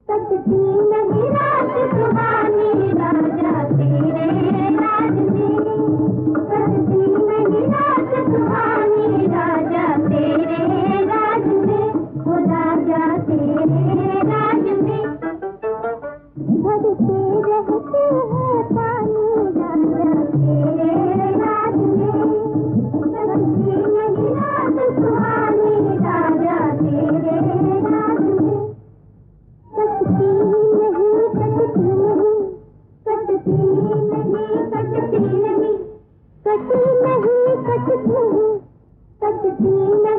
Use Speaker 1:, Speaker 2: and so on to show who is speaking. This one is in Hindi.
Speaker 1: कटती नहीं रात सुहानी राजा तेरे राज में, कटती नहीं रात सुहानी राजा तेरे राज में, ओ राजा तेरे राज में। भरते रहते हैं पानी राजा तेरे राज में, कटती नहीं रात सुहानी राजा तेरे राज में। कटती नहीं कटती नहीं, कटती नहीं कटती नहीं, कटी नहीं कटती नहीं, कटती नहीं।